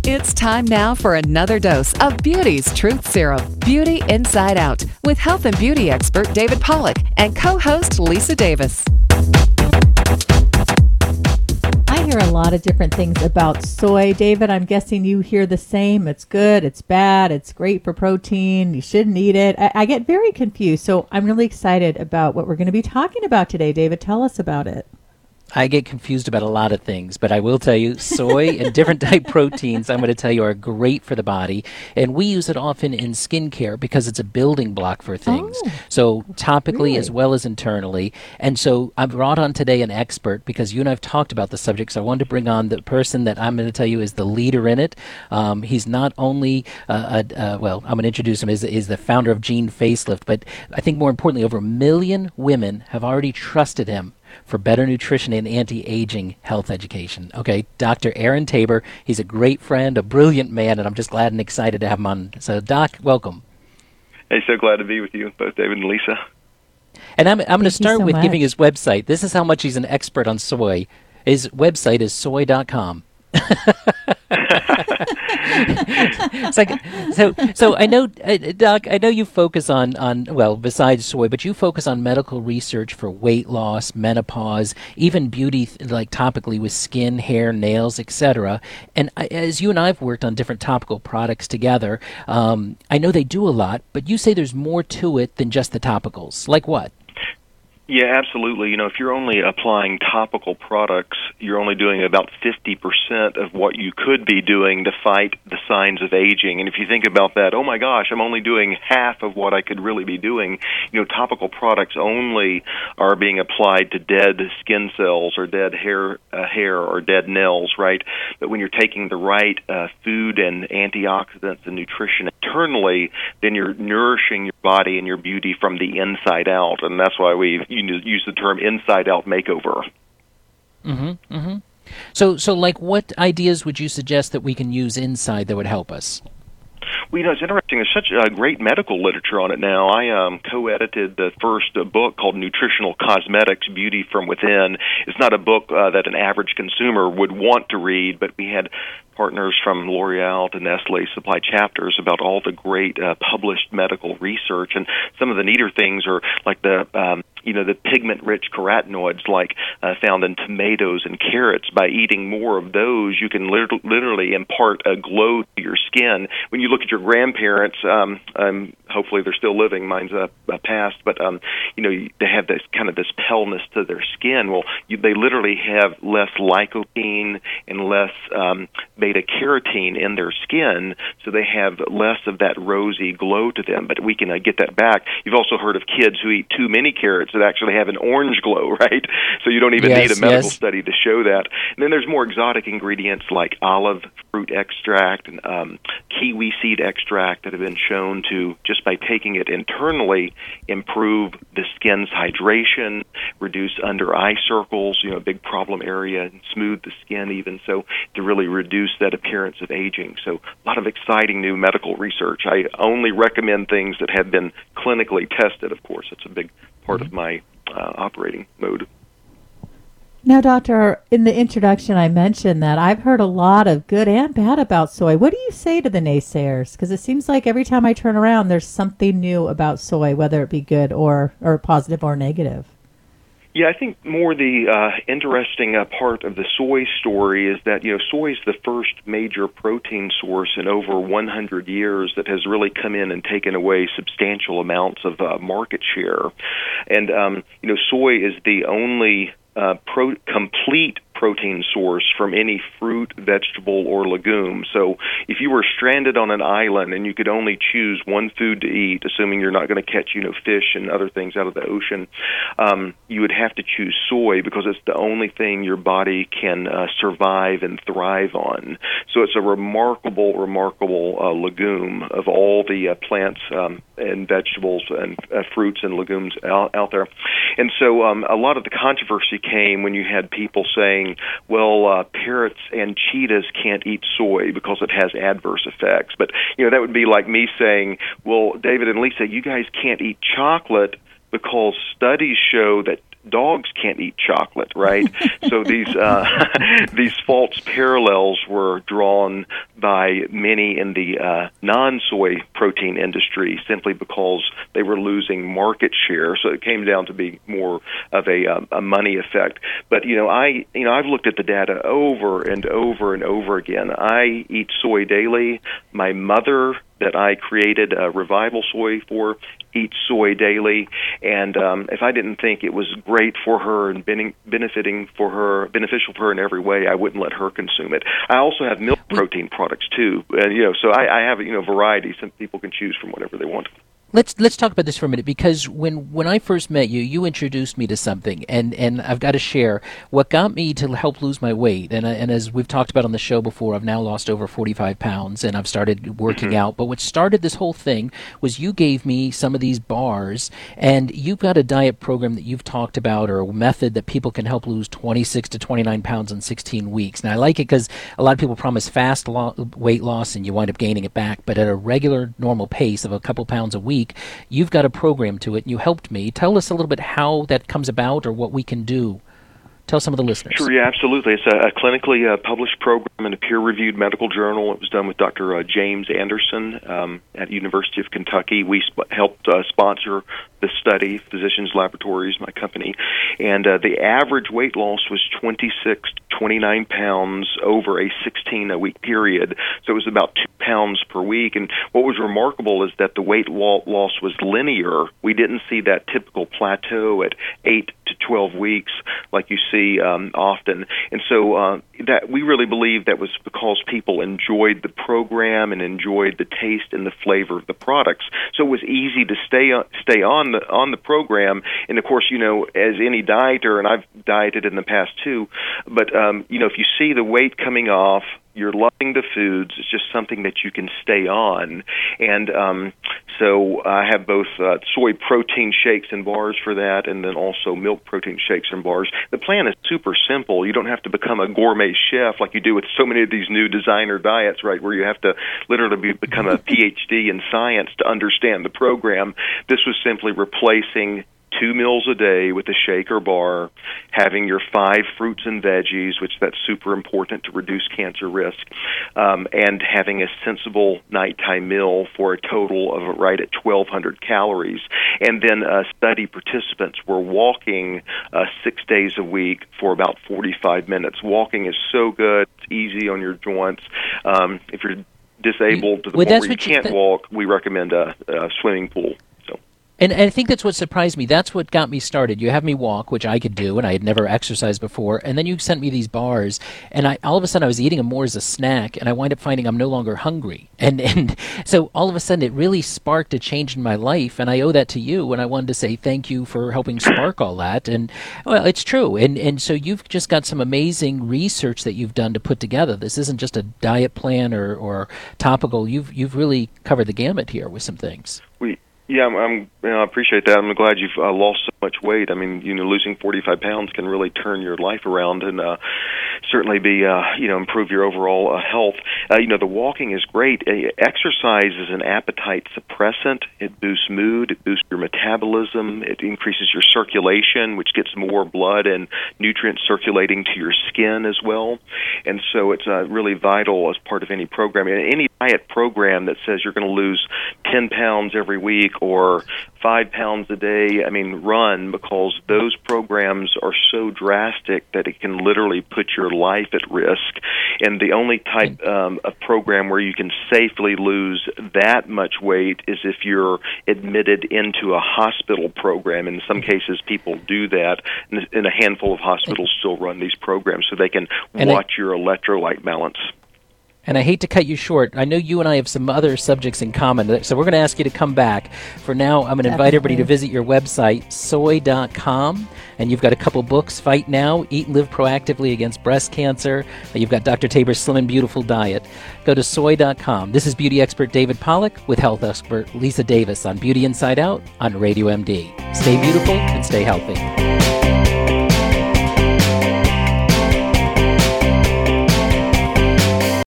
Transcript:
It's time now for another dose of Beauty's Truth Serum, Beauty Inside Out, with health and beauty expert David Pollack and co-host Lisa Davis. I hear a lot of different things about soy. David, I'm guessing you hear the same. It's good, it's bad, it's great for protein, you shouldn't eat it. I get very confused, so I'm really excited about what we're going to be talking about today. David, tell us about it. I get confused about a lot of things, but I will tell you soy and different type proteins, I'm going to tell you, are great for the body. And we use it often in skincare because it's a building block for things. So topically really? as well as internally. And so I brought on today an expert because you and I have talked about the subject. So I wanted to bring on the person that I'm going to tell you is the leader in it. He's not only, I'm going to introduce him, is the founder of Gene Facelift, but I think more importantly, over 1 million women have already trusted him for better nutrition and anti-aging health education. Okay, Dr. Aaron Tabor, he's a great friend, a brilliant man, and I'm just glad and excited to have him on. So, Doc, welcome. Hey, so glad to be with you, both David and Lisa. And I'm going to start with much. giving his website. This is how much he's an expert on soy. His website is soy.com. It's like, so I know, Doc, I know you focus on besides soy, but you focus on medical research for weight loss, menopause, even beauty, like topically with skin, hair, nails, etc. And as you and I have worked on different topical products together, I know they do a lot, but you say there's more to it than just the topicals. Like what? Yeah, absolutely. You know, if you're only applying topical products, you're only doing about 50% of what you could be doing to fight the signs of aging. And if you think about that, oh my gosh, I'm only doing half of what I could really be doing. You know, topical products only are being applied to dead skin cells or dead hair or dead nails, right? But when you're taking the right food and antioxidants and nutrition internally, then you're nourishing your body and your beauty from the inside out. And that's why we use the term inside-out makeover. Mm-hmm, mm-hmm. So like what ideas would you suggest that we can use inside that would help us? Well, you know, it's interesting. There's such great medical literature on it now. I co-edited the first book called Nutritional Cosmetics, Beauty from Within. It's not a book that an average consumer would want to read, but we had partners from L'Oreal to Nestle supply chapters about all the great published medical research. And some of the neater things are like the pigment-rich carotenoids like found in tomatoes and carrots. By eating more of those, you can literally impart a glow to your skin. When you look at your grandparents, hopefully they're still living, mine's passed, but they have this kind of this paleness to their skin. Well, they literally have less lycopene and less beta-carotene in their skin, so they have less of that rosy glow to them, but we can get that back. You've also heard of kids who eat too many carrots that actually have an orange glow, right? So you don't even need a medical study to show that. And then there's more exotic ingredients like olive fruit extract and kiwi seed extract that have been shown to, just by taking it internally, improve the skin's hydration, reduce under eye circles, a big problem area, and smooth the skin even, so to really reduce that appearance of aging. So a lot of exciting new medical research. I only recommend things that have been clinically tested, of course. It's a big part of my operating mode. Now, Doctor, in the introduction I mentioned that I've heard a lot of good and bad about soy. What do you say to the naysayers? Because it seems like every time I turn around, there's something new about soy, whether it be good or positive or negative. Yeah, I think more the interesting part of the soy story is that, soy is the first major protein source in over 100 years that has really come in and taken away substantial amounts of market share. And, soy is the only complete protein source from any fruit, vegetable, or legume. So if you were stranded on an island and you could only choose one food to eat, assuming you're not going to catch, fish and other things out of the ocean, you would have to choose soy because it's the only thing your body can survive and thrive on. So it's a remarkable legume of all the plants and vegetables and fruits and legumes out there. And so a lot of the controversy came when you had people saying, well, parrots and cheetahs can't eat soy because it has adverse effects. But, that would be like me saying, well, David and Lisa, you guys can't eat chocolate because studies show that dogs can't eat chocolate, right? So these false parallels were drawn by many in the non-soy protein industry simply because they were losing market share. So it came down to be more of a money effect. But I've looked at the data over and over and over again. I eat soy daily. My mother, that I created Revival Soy for, eats soy daily, and if I didn't think it was great for her and beneficial for her in every way, I wouldn't let her consume it. I also have milk protein products too, and so I have variety. Some people can choose from whatever they want. Let's talk about this for a minute, because when I first met you, you introduced me to something, and I've got to share what got me to help lose my weight. And as we've talked about on the show before, I've now lost over 45 pounds, and I've started working out. But what started this whole thing was you gave me some of these bars, and you've got a diet program that you've talked about, or a method that people can help lose 26 to 29 pounds in 16 weeks. Now, I like it because a lot of people promise fast weight loss, and you wind up gaining it back. But at a regular, normal pace of a couple pounds a week, you've got a program to it, and you helped me. Tell us a little bit how that comes about, or what we can do. Tell some of the listeners. Sure, yeah, absolutely. It's a clinically published program in a peer-reviewed medical journal. It was done with Dr. James Anderson at University of Kentucky. We helped sponsor the study, Physicians Laboratories, my company, and the average weight loss was 26 to 29 pounds over a 16-week period, so it was about 2 pounds per week. And what was remarkable is that the weight loss was linear. We didn't see that typical plateau at 8 to 12 weeks like you see often. And so that we really believe that was because people enjoyed the program and enjoyed the taste and the flavor of the products. So it was easy to stay on the program. And of course, as any dieter, and I've dieted in the past too, but if you see the weight coming off, you're loving the foods, it's just something that you can stay on. And so I have both soy protein shakes and bars for that, and then also milk protein shakes and bars. The plan is super simple. You don't have to become a gourmet chef like you do with so many of these new designer diets, right, where you have to literally become a PhD in science to understand the program. This was simply replacing 2 meals a day with a shake or bar, having your 5 fruits and veggies, which that's super important to reduce cancer risk, and having a sensible nighttime meal for a total of right at 1,200 calories. And then study participants were walking 6 days a week for about 45 minutes. Walking is so good. It's easy on your joints. If you're disabled to the point where you can't walk, we recommend a swimming pool. And I think that's what surprised me. That's what got me started. You have me walk, which I could do, and I had never exercised before. And then you sent me these bars, and all of a sudden I was eating them more as a snack, and I wind up finding I'm no longer hungry. And so all of a sudden it really sparked a change in my life, and I owe that to you. And I wanted to say thank you for helping spark all that. And well, it's true. And so you've just got some amazing research that you've done to put together. This isn't just a diet plan or topical. You've really covered the gamut here with some things. Yeah, I appreciate that. I'm glad you've lost so much weight. I mean, losing 45 pounds can really turn your life around and certainly be, improve your overall health. The walking is great. Exercise is an appetite suppressant. It boosts mood. It boosts your metabolism. It increases your circulation, which gets more blood and nutrients circulating to your skin as well. And so it's really vital as part of any program. Any diet program that says you're going to lose 10 pounds every week or 5 pounds a day, run, because those programs are so drastic that it can literally put your life at risk. And the only type of program where you can safely lose that much weight is if you're admitted into a hospital program. In some cases, people do that, and a handful of hospitals still run these programs so they can watch your electrolyte balance. And I hate to cut you short. I know you and I have some other subjects in common, so we're going to ask you to come back. For now, I'm going to invite everybody to visit your website, soy.com, and you've got a couple books, Fight Now, Eat and Live Proactively Against Breast Cancer. You've got Dr. Tabor's Slim and Beautiful Diet. Go to soy.com. This is beauty expert David Pollack with health expert Lisa Davis on Beauty Inside Out on Radio MD. Stay beautiful and stay healthy.